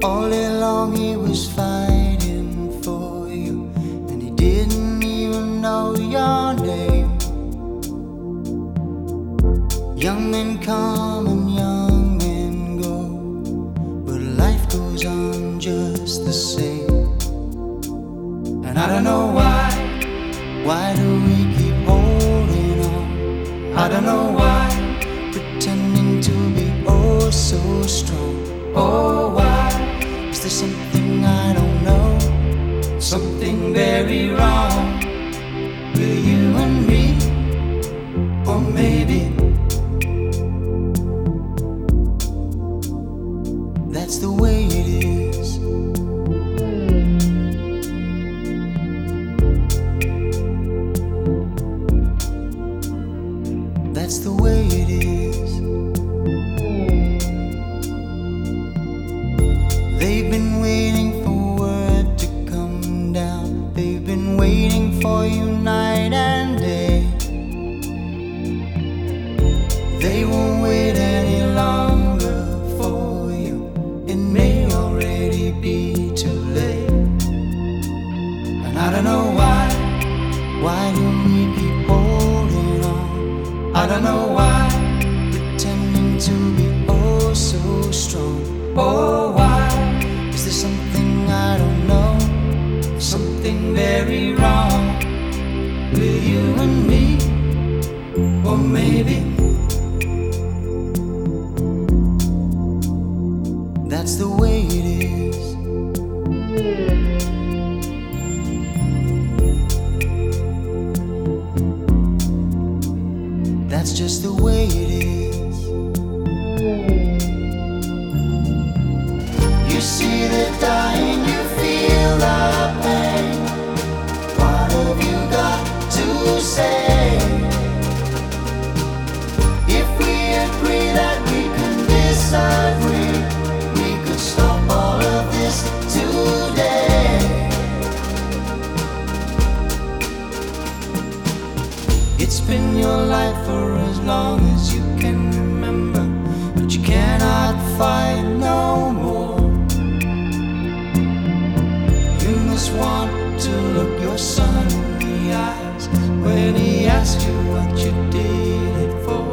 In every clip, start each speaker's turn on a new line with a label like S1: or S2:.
S1: All day long he was fighting for you, and he didn't even know your name. Young men come and young men go, but life goes on just the same. And I don't know why do we keep holding on? I don't know why, pretending to be oh so strong. Oh, why? Is there something I don't know? Something very wrong with you and me? Or maybe that's the way it is. That's the way it is. They've been waiting for word to come down. They've been waiting for you night and day. They won't wait any longer for you. It may already be too late. And I don't know why do we keep holding on? I don't know why, pretending to be oh so strong. Oh, why? Is there something I don't know? Something very wrong with you and me? Or maybe that's the way it is. That's just the way it is. You see the dying, you feel the pain. What have you got to say? If we agree that we can disagree, we could stop all of this today. It's been your life for as long as you can remember, but you cannot fight no more. You must want to look your son in the eyes when he asks you what you did it for.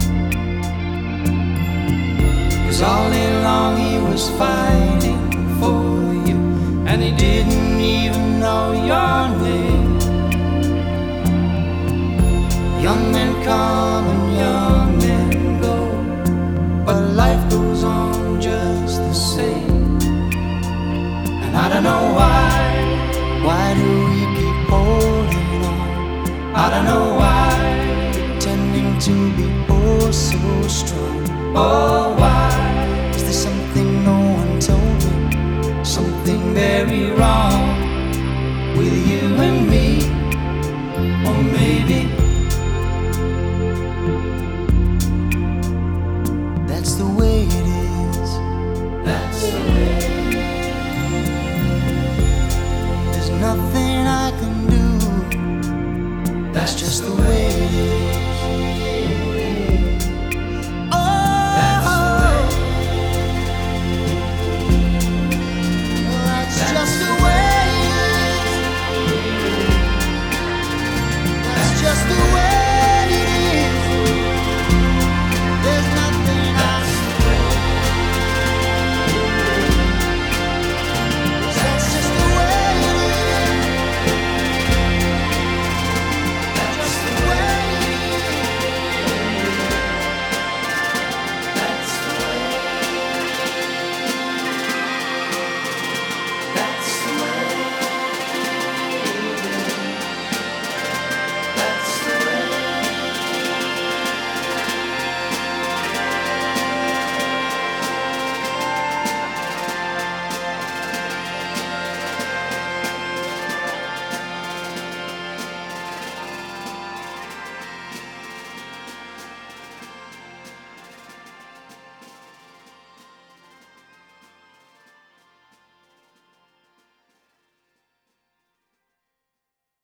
S1: 'Cause all day long he was fighting for you, and he didn't even know your name. Young men come and young men go, but life goes on just the same. And I don't know why do we keep holding on? I don't know why, pretending to be oh so strong. Oh, why? Is there something no one told me? Something very wrong